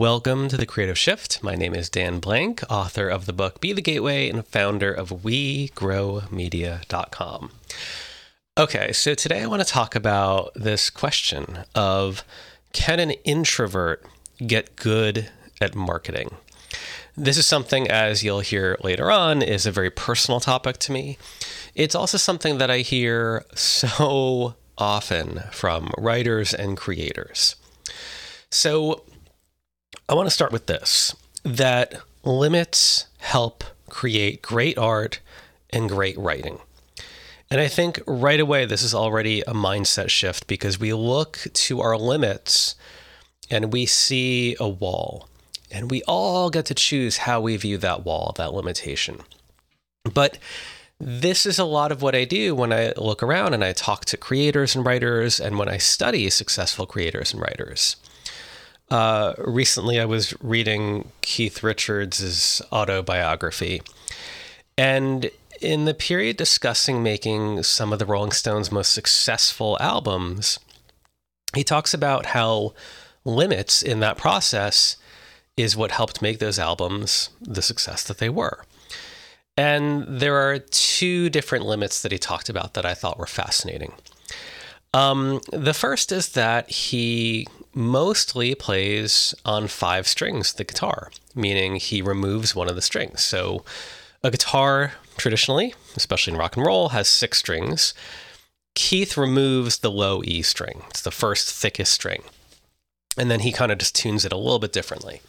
Welcome to The Creative Shift. My name is Dan Blank, author of the book Be the Gateway and founder of WeGrowMedia.com. Okay, so today I want to talk about this question of, can an introvert get good at marketing? This is something, as you'll hear later on, is a very personal topic to me. It's also something that I hear so often from writers and creators. So I want to start with this, that limits help create great art and great writing. And I think right away, this is already a mindset shift because we look to our limits and we see a wall, and we all get to choose how we view that wall, that limitation. But this is a lot of what I do when I look around and I talk to creators and writers, and when I study successful creators and writers. Recently, I was reading Keith Richards' autobiography, and in the period discussing making some of the Rolling Stones' most successful albums, he talks about how limits in that process is what helped make those albums the success that they were. And there are two different limits that he talked about that I thought were fascinating. The first is that he mostly plays on 5 strings, the guitar, meaning he removes one of the strings. So a guitar traditionally, especially in rock and roll, has 6 strings. Keith removes the low E string. It's the first thickest string. And then he kind of just tunes it a little bit differently.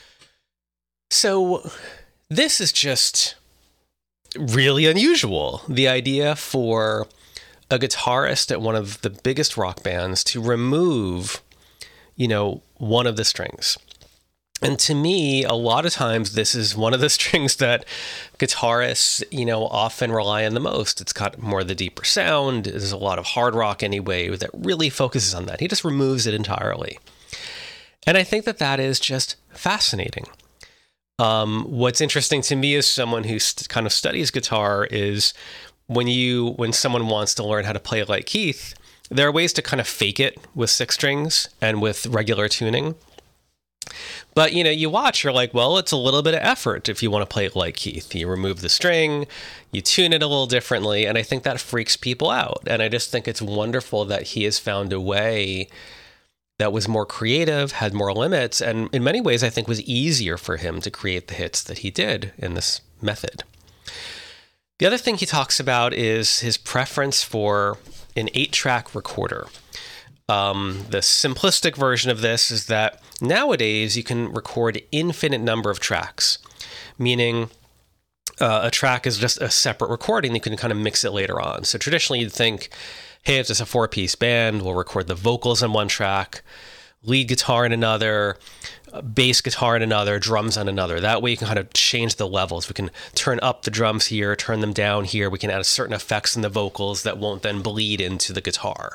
So this is just really unusual. The idea for a guitarist at one of the biggest rock bands to remove, one of the strings. And to me, a lot of times, this is one of the strings that guitarists, often rely on the most. It's got more of the deeper sound. There's a lot of hard rock anyway that really focuses on that. He just removes it entirely. And I think that is just fascinating. What's interesting to me as someone who kind of studies guitar is when someone wants to learn how to play like Keith, there are ways to kind of fake it with 6 strings and with regular tuning. But, you watch, you're like, well, it's a little bit of effort if you want to play it like Keith. You remove the string, you tune it a little differently, and I think that freaks people out. And I just think it's wonderful that he has found a way that was more creative, had more limits, and in many ways, I think was easier for him to create the hits that he did in this method. The other thing he talks about is his preference for an 8-track recorder. The simplistic version of this is that nowadays you can record infinite number of tracks, meaning a track is just a separate recording. You can kind of mix it later on. So traditionally you'd think, hey, if it's a 4-piece band, we'll record the vocals on one track, lead guitar in another, bass guitar in another, drums on another. That way you can kind of change the levels. We can turn up the drums here, turn them down here. We can add certain effects in the vocals that won't then bleed into the guitar.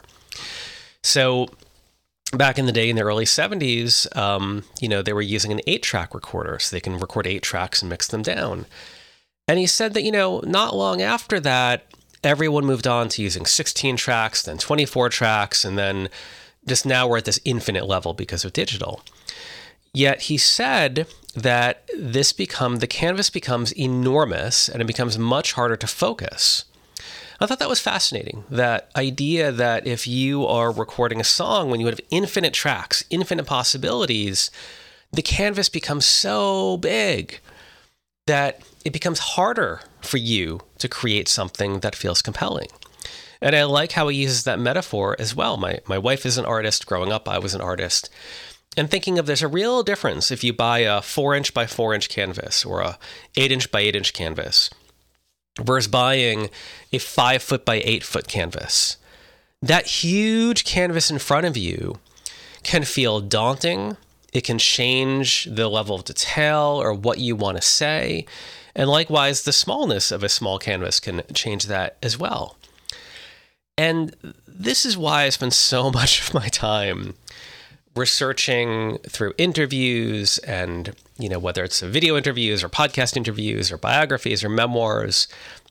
So back in the day, in the early 70s, they were using an 8-track recorder, so they can record 8 tracks and mix them down. And he said that, not long after that, everyone moved on to using 16 tracks, then 24 tracks, and then just now we're at this infinite level because of digital. Yet he said that the canvas becomes enormous and it becomes much harder to focus. I thought that was fascinating, that idea that if you are recording a song, when you have infinite tracks, infinite possibilities, the canvas becomes so big that it becomes harder for you to create something that feels compelling. And I like how he uses that metaphor as well. My wife is an artist. Growing up, I was an artist. And thinking of there's a real difference if you buy a 4-inch by 4-inch canvas or a 8-inch by 8-inch canvas versus buying a 5-foot by 8-foot canvas. That huge canvas in front of you can feel daunting. It can change the level of detail or what you want to say. And likewise, the smallness of a small canvas can change that as well. And this is why I spend so much of my time researching through interviews and, whether it's video interviews or podcast interviews or biographies or memoirs,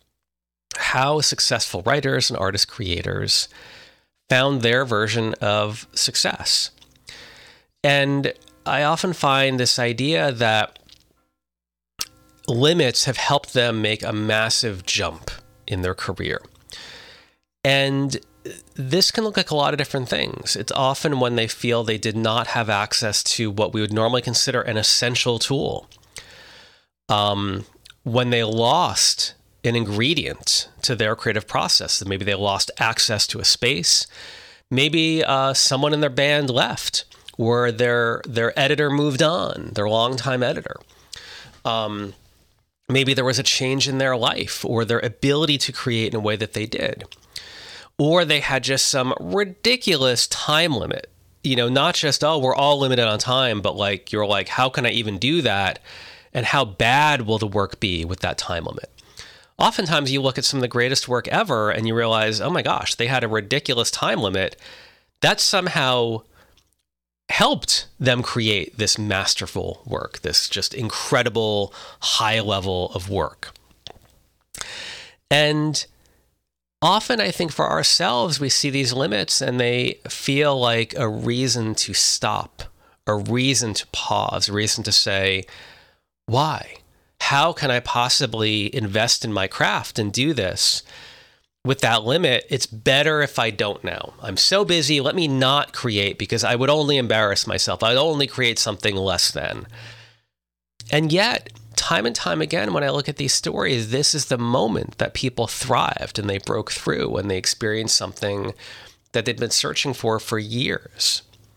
how successful writers and artist creators found their version of success. And I often find this idea that limits have helped them make a massive jump in their career. And this can look like a lot of different things. It's often when they feel they did not have access to what we would normally consider an essential tool. When they lost an ingredient to their creative process, maybe they lost access to a space, maybe someone in their band left, or their editor moved on, their longtime editor. Maybe there was a change in their life or their ability to create in a way that they did. Or they had just some ridiculous time limit. Not just, oh, we're all limited on time, but like, you're like, how can I even do that? And how bad will the work be with that time limit? Oftentimes you look at some of the greatest work ever and you realize, oh my gosh, they had a ridiculous time limit. That somehow helped them create this masterful work, this just incredible high level of work. And often I think for ourselves, we see these limits and they feel like a reason to stop, a reason to pause, a reason to say, why? How can I possibly invest in my craft and do this? With that limit, it's better if I don't now. I'm so busy, let me not create because I would only embarrass myself. I'd only create something less than. And yet, time and time again, when I look at these stories, this is the moment that people thrived and they broke through and they experienced something that they'd been searching for years.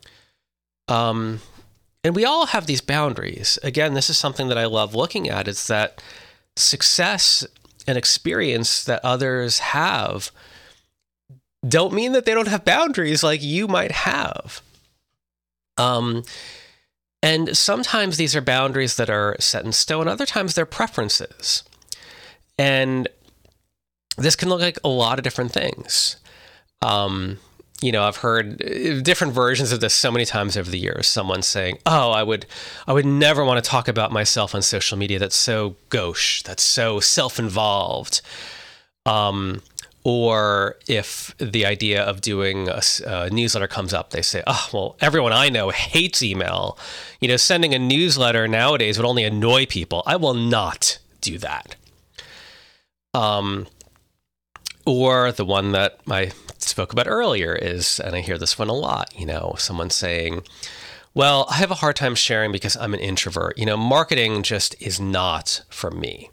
And we all have these boundaries. Again, this is something that I love looking at, is that success and experience that others have don't mean that they don't have boundaries like you might have. And sometimes these are boundaries that are set in stone. Other times they're preferences. And this can look like a lot of different things. I've heard different versions of this so many times over the years. Someone saying, oh, I would never want to talk about myself on social media. That's so gauche. That's so self-involved. Or if the idea of doing a newsletter comes up, they say, oh, well, everyone I know hates email. Sending a newsletter nowadays would only annoy people. I will not do that. Or the one that I spoke about earlier is, and I hear this one a lot, someone saying, well, I have a hard time sharing because I'm an introvert. Marketing just is not for me.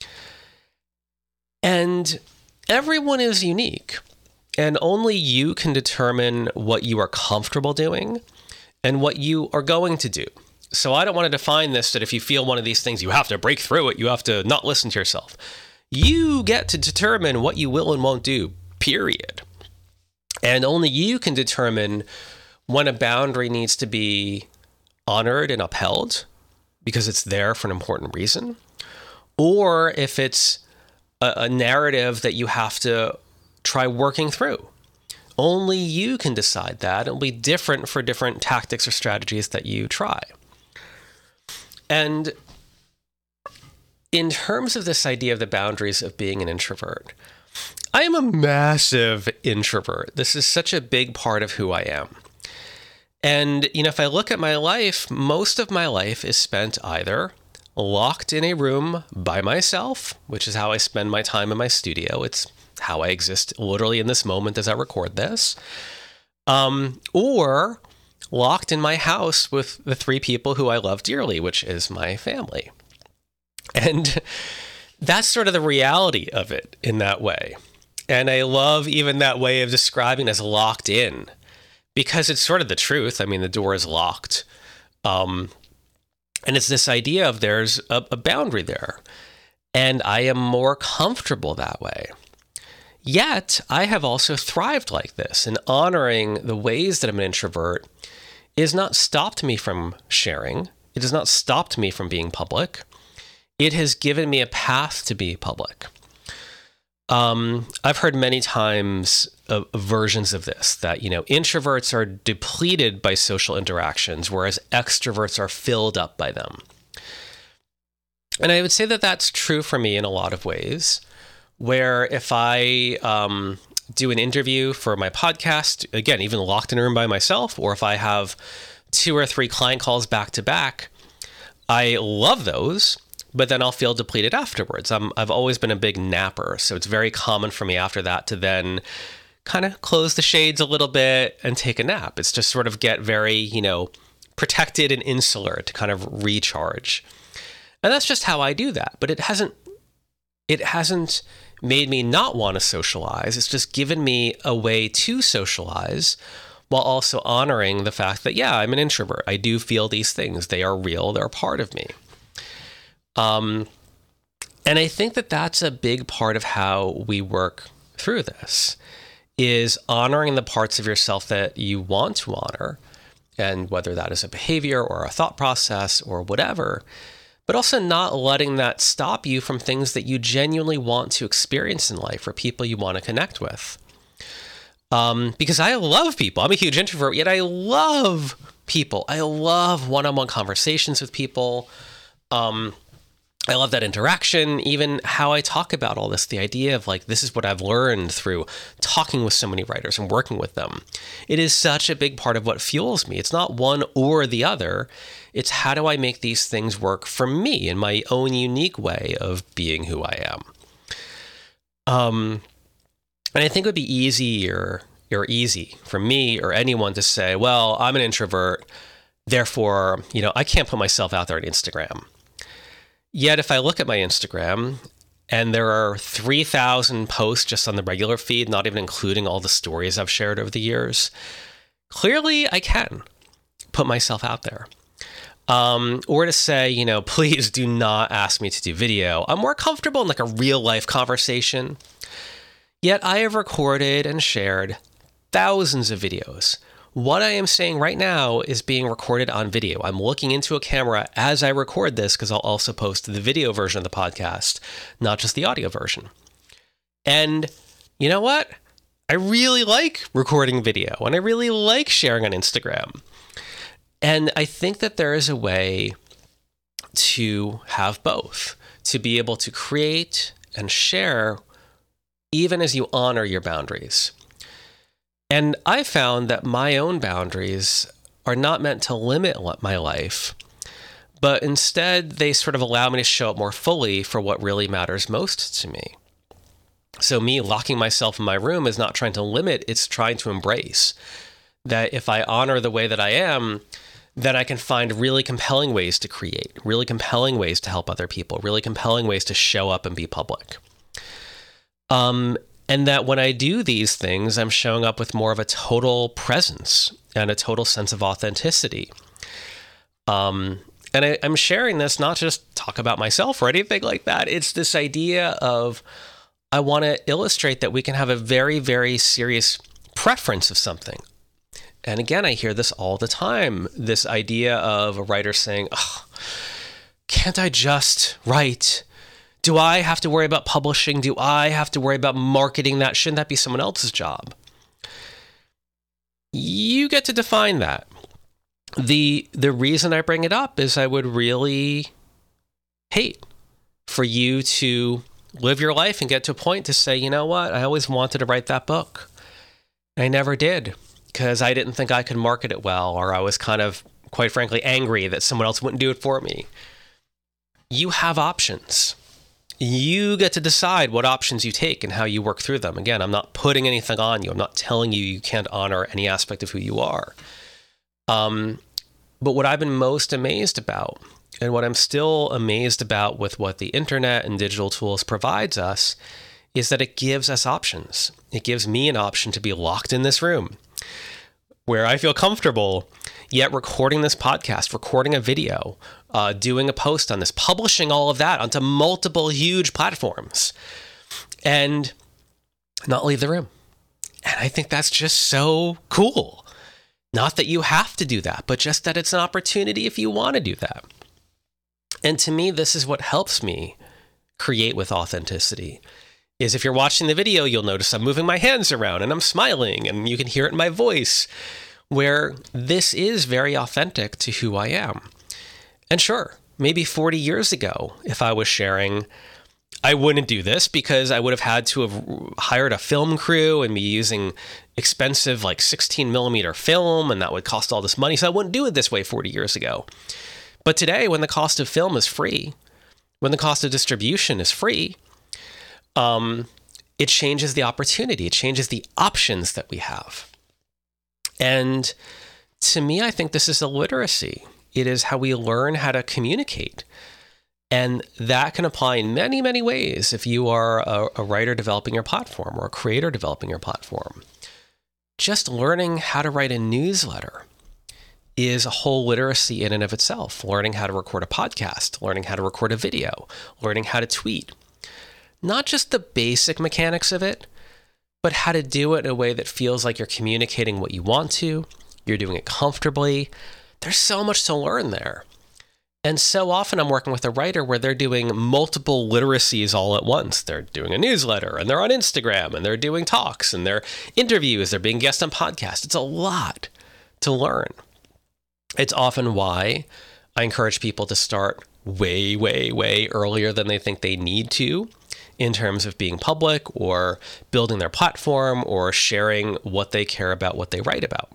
And everyone is unique, and only you can determine what you are comfortable doing and what you are going to do. So I don't want to define this that if you feel one of these things, you have to break through it. You have to not listen to yourself. You get to determine what you will and won't do, period. And only you can determine when a boundary needs to be honored and upheld because it's there for an important reason, or if it's a narrative that you have to try working through. Only you can decide that. It'll be different for different tactics or strategies that you try. And in terms of this idea of the boundaries of being an introvert, I am a massive introvert. This is such a big part of who I am. And, if I look at my life, most of my life is spent either locked in a room by myself, which is how I spend my time in my studio. It's how I exist literally in this moment as I record this. Or locked in my house with the three people who I love dearly, which is my family. And that's sort of the reality of it in that way. And I love even that way of describing it as locked in, because it's sort of the truth. I mean, the door is locked. And it's this idea of there's a boundary there. And I am more comfortable that way. Yet, I have also thrived like this, and honoring the ways that I'm an introvert has not stopped me from sharing. It has not stopped me from being public. It has given me a path to be public. I've heard many times versions of this, that, introverts are depleted by social interactions, whereas extroverts are filled up by them. And I would say that that's true for me in a lot of ways, where if I do an interview for my podcast, again, even locked in a room by myself, or if I have 2 or 3 client calls back to back, I love those, but then I'll feel depleted afterwards. I've always been a big napper, so it's very common for me after that to then kind of close the shades a little bit and take a nap. It's just sort of get very, protected and insular to kind of recharge. And that's just how I do that. But it hasn't made me not want to socialize. It's just given me a way to socialize while also honoring the fact that, yeah, I'm an introvert. I do feel these things. They are real. They're a part of me. And I think that that's a big part of how we work through this, is honoring the parts of yourself that you want to honor, and whether that is a behavior or a thought process or whatever, but also not letting that stop you from things that you genuinely want to experience in life or people you want to connect with. Because I love people. I'm a huge introvert, yet I love people. I love one-on-one conversations with people. I love that interaction, even how I talk about all this, the idea of like, this is what I've learned through talking with so many writers and working with them. It is such a big part of what fuels me. It's not one or the other. It's how do I make these things work for me in my own unique way of being who I am. And I think it would be easy for me or anyone to say, well, I'm an introvert, therefore, I can't put myself out there on Instagram. Yet if I look at my Instagram and there are 3,000 posts just on the regular feed, not even including all the stories I've shared over the years, clearly I can put myself out there. Or to say, please do not ask me to do video. I'm more comfortable in like a real life conversation. Yet I have recorded and shared thousands of videos. What I am saying right now is being recorded on video. I'm looking into a camera as I record this because I'll also post the video version of the podcast, not just the audio version. And you know what? I really like recording video and I really like sharing on Instagram. And I think that there is a way to have both, to be able to create and share even as you honor your boundaries. And I found that my own boundaries are not meant to limit my life, but instead they sort of allow me to show up more fully for what really matters most to me. So me locking myself in my room is not trying to limit, it's trying to embrace that if I honor the way that I am, then I can find really compelling ways to create, really compelling ways to help other people, really compelling ways to show up and be public. And that when I do these things, I'm showing up with more of a total presence and a total sense of authenticity. And I'm sharing this not just talk about myself or anything like that. It's this idea of I want to illustrate that we can have a very, very serious preference of something. And again, I hear this all the time, this idea of a writer saying, oh, can't I just write? Do I have to worry about publishing? Do I have to worry about marketing that? Shouldn't that be someone else's job? You get to define that. The reason I bring it up is I would really hate for you to live your life and get to a point to say, you know what? I always wanted to write that book. I never did because I didn't think I could market it well, or I was kind of, quite frankly, angry that someone else wouldn't do it for me. You have options. You get to decide what options you take and how you work through them. Again, I'm not putting anything on you. I'm not telling you you can't honor any aspect of who you are. But what I've been most amazed about, and what I'm still amazed about with what the internet and digital tools provides us, is that it gives us options. It gives me an option to be locked in this room where I feel comfortable, yet recording this podcast, recording a video, doing a post on this, publishing all of that onto multiple huge platforms, and not leave the room. And I think that's just so cool. Not that you have to do that, but just that it's an opportunity if you want to do that. And to me, this is what helps me create with authenticity. Is if you're watching the video, you'll notice I'm moving my hands around and I'm smiling, and you can hear it in my voice, where this is very authentic to who I am. And sure, maybe 40 years ago, if I was sharing, I wouldn't do this because I would have had to have hired a film crew and be using expensive like 16 millimeter film, and that would cost all this money. So I wouldn't do it this way 40 years ago. But today, when the cost of film is free, when the cost of distribution is free, it changes the opportunity. It changes the options that we have. And to me, I think this is a literacy. It is how we learn how to communicate. And that can apply in many, many ways if you are a writer developing your platform or a creator developing your platform. Just learning how to write a newsletter is a whole literacy in and of itself. Learning how to record a podcast, learning how to record a video, learning how to tweet. Not just the basic mechanics of it, but how to do it in a way that feels like you're communicating what you want to, you're doing it comfortably. There's so much to learn there. And so often I'm working with a writer where they're doing multiple literacies all at once. They're doing a newsletter, and they're on Instagram, and they're doing talks, and they're interviews, they're being guests on podcasts. It's a lot to learn. It's often why I encourage people to start way, way, way earlier than they think they need to in terms of being public or building their platform or sharing what they care about, what they write about.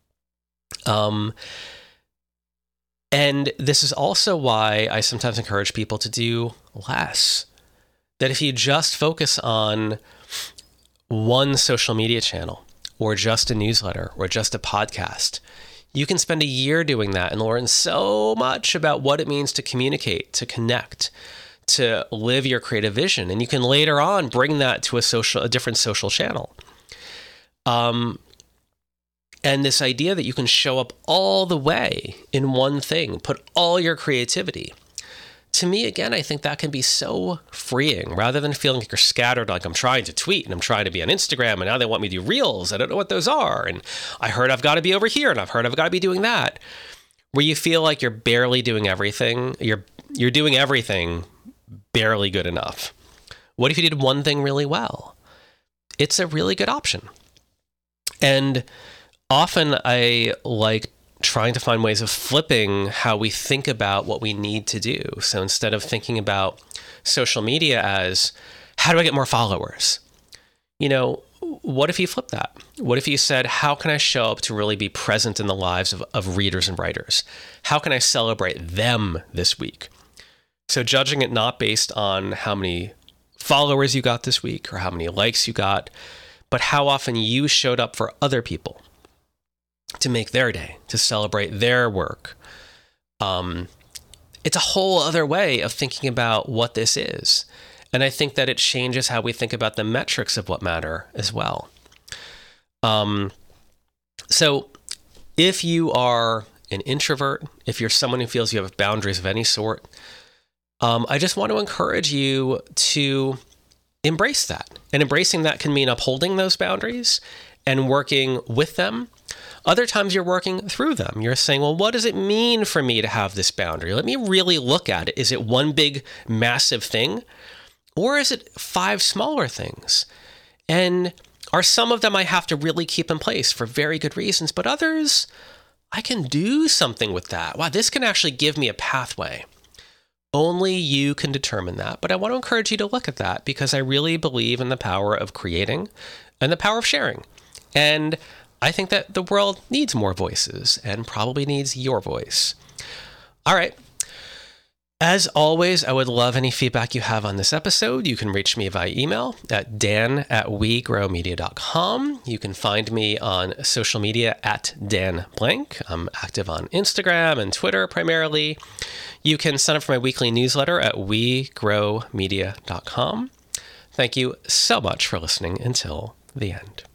And this is also why I sometimes encourage people to do less. That if you just focus on one social media channel or just a newsletter or just a podcast, you can spend a year doing that and learn so much about what it means to communicate, to connect, to live your creative vision. And you can later on bring that to a different social channel. And this idea that you can show up all the way in one thing, put all your creativity. To me, again, I think that can be so freeing rather than feeling like you're scattered, like I'm trying to tweet and I'm trying to be on Instagram and now they want me to do reels. I don't know what those are. And I heard I've got to be over here and I've heard I've got to be doing that. Where you feel like you're barely doing everything. You're doing everything barely good enough. What if you did one thing really well? It's a really good option. And often I like trying to find ways of flipping how we think about what we need to do. So instead of thinking about social media as, how do I get more followers? What if you flip that? What if you said, how can I show up to really be present in the lives of readers and writers? How can I celebrate them this week? So judging it not based on how many followers you got this week or how many likes you got, but how often you showed up for other people to make their day, to celebrate their work. It's a whole other way of thinking about what this is. And I think that it changes how we think about the metrics of what matter as well. So if you are an introvert, if you're someone who feels you have boundaries of any sort, I just want to encourage you to embrace that. And embracing that can mean upholding those boundaries and working with them. Other times you're working through them. You're saying, well, what does it mean for me to have this boundary? Let me really look at it. Is it one big, massive thing? Or is it 5 smaller things? And are some of them I have to really keep in place for very good reasons, but others, I can do something with that. Wow, this can actually give me a pathway. Only you can determine that. But I want to encourage you to look at that because I really believe in the power of creating and the power of sharing. And I think that the world needs more voices and probably needs your voice. All right. As always, I would love any feedback you have on this episode. You can reach me via email at dan@wegrowmedia.com. You can find me on social media at Dan Blank. I'm active on Instagram and Twitter primarily. You can sign up for my weekly newsletter at wegrowmedia.com. Thank you so much for listening until the end.